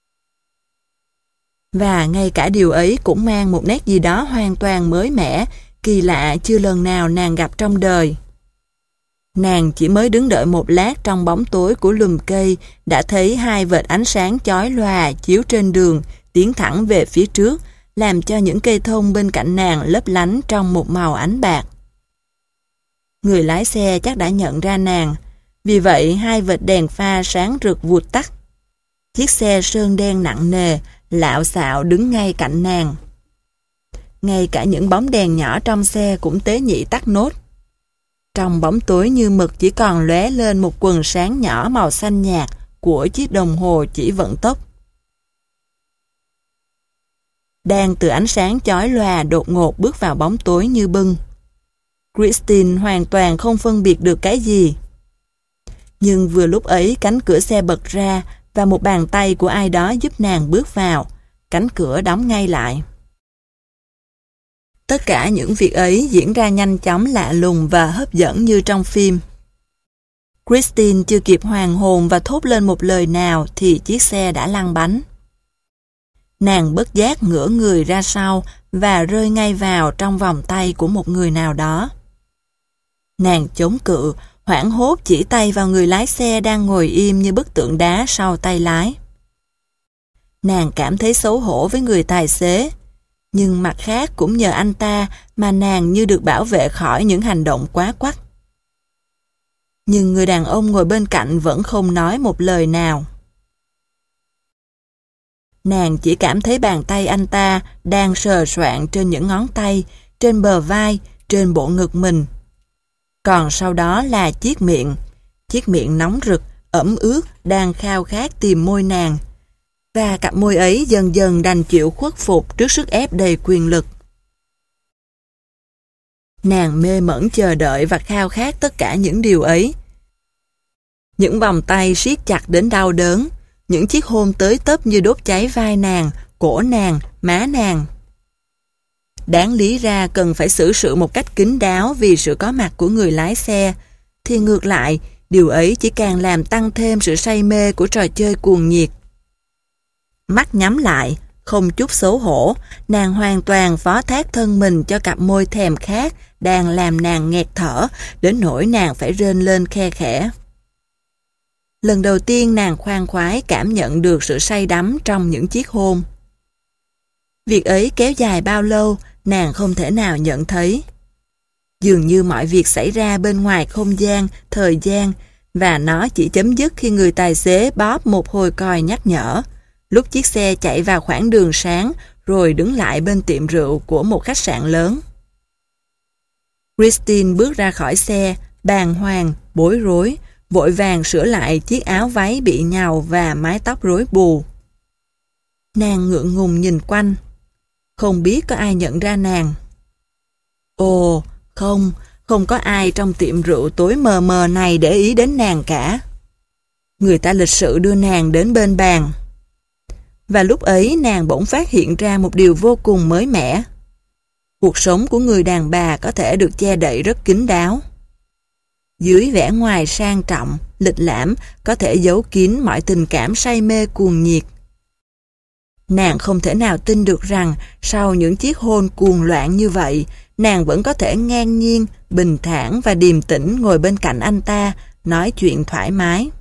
Và ngay cả điều ấy cũng mang một nét gì đó hoàn toàn mới mẻ, kỳ lạ chưa lần nào nàng gặp trong đời. Nàng chỉ mới đứng đợi một lát trong bóng tối của lùm cây đã thấy hai vệt ánh sáng chói lòa chiếu trên đường tiến thẳng về phía trước, làm cho những cây thông bên cạnh nàng lấp lánh trong một màu ánh bạc. Người lái xe chắc đã nhận ra nàng, vì vậy hai vệt đèn pha sáng rực vụt tắt. Chiếc xe sơn đen nặng nề, lạo xạo đứng ngay cạnh nàng. Ngay cả những bóng đèn nhỏ trong xe cũng tế nhị tắt nốt. Trong bóng tối như mực chỉ còn lóe lên một quầng sáng nhỏ màu xanh nhạt của chiếc đồng hồ chỉ vận tốc. Đang từ ánh sáng chói lòa đột ngột bước vào bóng tối như bưng. Christine hoàn toàn không phân biệt được cái gì. Nhưng vừa lúc ấy cánh cửa xe bật ra và một bàn tay của ai đó giúp nàng bước vào. Cánh cửa đóng ngay lại. Tất cả những việc ấy diễn ra nhanh chóng lạ lùng và hấp dẫn như trong phim. Christine chưa kịp hoàn hồn và thốt lên một lời nào thì chiếc xe đã lăn bánh. Nàng bất giác ngửa người ra sau và rơi ngay vào trong vòng tay của một người nào đó. Nàng chống cự, hoảng hốt chỉ tay vào người lái xe đang ngồi im như bức tượng đá sau tay lái. Nàng cảm thấy xấu hổ với người tài xế, nhưng mặt khác cũng nhờ anh ta mà nàng như được bảo vệ khỏi những hành động quá quắt. Nhưng người đàn ông ngồi bên cạnh vẫn không nói một lời nào. Nàng chỉ cảm thấy bàn tay anh ta đang sờ soạng trên những ngón tay, trên bờ vai, trên bộ ngực mình. Còn sau đó là chiếc miệng, chiếc miệng nóng rực, ẩm ướt đang khao khát tìm môi nàng. Và cặp môi ấy dần dần đành chịu khuất phục trước sức ép đầy quyền lực. Nàng mê mẩn chờ đợi và khao khát tất cả những điều ấy. Những vòng tay siết chặt đến đau đớn, những chiếc hôn tới tấp như đốt cháy vai nàng, cổ nàng, má nàng. Đáng lý ra cần phải xử sự một cách kín đáo vì sự có mặt của người lái xe, thì ngược lại, điều ấy chỉ càng làm tăng thêm sự say mê của trò chơi cuồng nhiệt. Mắt nhắm lại, không chút xấu hổ, nàng hoàn toàn phó thác thân mình cho cặp môi thèm khát đang làm nàng nghẹt thở, đến nỗi nàng phải rên lên khe khẽ. Lần đầu tiên nàng khoan khoái cảm nhận được sự say đắm trong những chiếc hôn. Việc ấy kéo dài bao lâu, nàng không thể nào nhận thấy. Dường như mọi việc xảy ra bên ngoài không gian, thời gian, và nó chỉ chấm dứt khi người tài xế bóp một hồi còi nhắc nhở, lúc chiếc xe chạy vào khoảng đường sáng rồi đứng lại bên tiệm rượu của một khách sạn lớn. Christine bước ra khỏi xe, bàng hoàng, bối rối, vội vàng sửa lại chiếc áo váy bị nhàu và mái tóc rối bù. Nàng ngượng ngùng nhìn quanh, không biết có ai nhận ra nàng. Ồ, không, không có ai trong tiệm rượu tối mờ mờ này để ý đến nàng cả. Người ta lịch sự đưa nàng đến bên bàn. Và lúc ấy nàng bỗng phát hiện ra một điều vô cùng mới mẻ. Cuộc sống của người đàn bà có thể được che đậy rất kín đáo. Dưới vẻ ngoài sang trọng, lịch lãm có thể giấu kín mọi tình cảm say mê cuồng nhiệt. Nàng không thể nào tin được rằng sau những chiếc hôn cuồng loạn như vậy, nàng vẫn có thể ngang nhiên, bình thản và điềm tĩnh ngồi bên cạnh anh ta, nói chuyện thoải mái.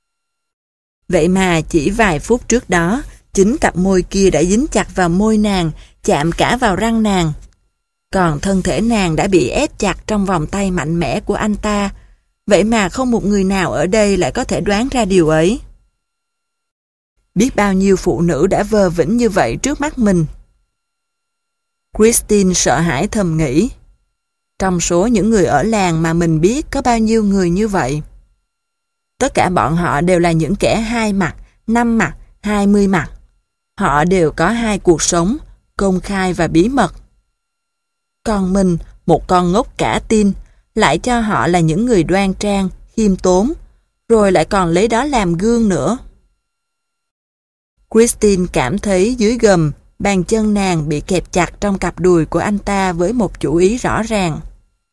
Vậy mà chỉ vài phút trước đó, chính cặp môi kia đã dính chặt vào môi nàng, chạm cả vào răng nàng. Còn thân thể nàng đã bị ép chặt trong vòng tay mạnh mẽ của anh ta. Vậy mà không một người nào ở đây lại có thể đoán ra điều ấy. Biết bao nhiêu phụ nữ đã vờ vĩnh như vậy trước mắt mình. Christine sợ hãi thầm nghĩ. Trong số những người ở làng mà mình biết có bao nhiêu người như vậy. Tất cả bọn họ đều là những kẻ hai mặt, năm mặt, hai mươi mặt. Họ đều có hai cuộc sống, công khai và bí mật. Còn mình, một con ngốc cả tin, lại cho họ là những người đoan trang, khiêm tốn, rồi lại còn lấy đó làm gương nữa. Christine cảm thấy dưới gầm, bàn chân nàng bị kẹp chặt trong cặp đùi của anh ta với một chủ ý rõ ràng.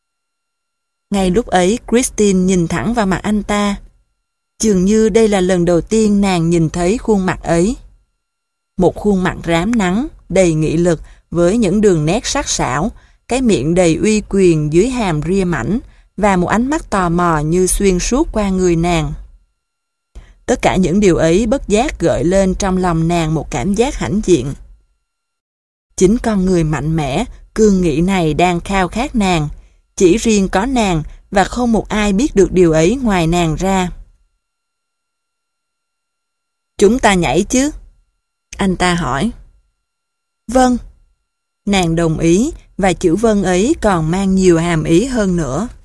Ngay lúc ấy, Christine nhìn thẳng vào mặt anh ta. Dường như đây là lần đầu tiên nàng nhìn thấy khuôn mặt ấy. Một khuôn mặt rám nắng, đầy nghị lực với những đường nét sắc sảo, cái miệng đầy uy quyền dưới hàm ria mảnh và một ánh mắt tò mò như xuyên suốt qua người nàng. Tất cả những điều ấy bất giác gợi lên trong lòng nàng một cảm giác hãnh diện. Chính con người mạnh mẽ, cương nghị này đang khao khát nàng, chỉ riêng có nàng và không một ai biết được điều ấy ngoài nàng ra. Chúng ta nhảy chứ? Anh ta hỏi. Vâng. Nàng đồng ý và chữ vâng ấy còn mang nhiều hàm ý hơn nữa.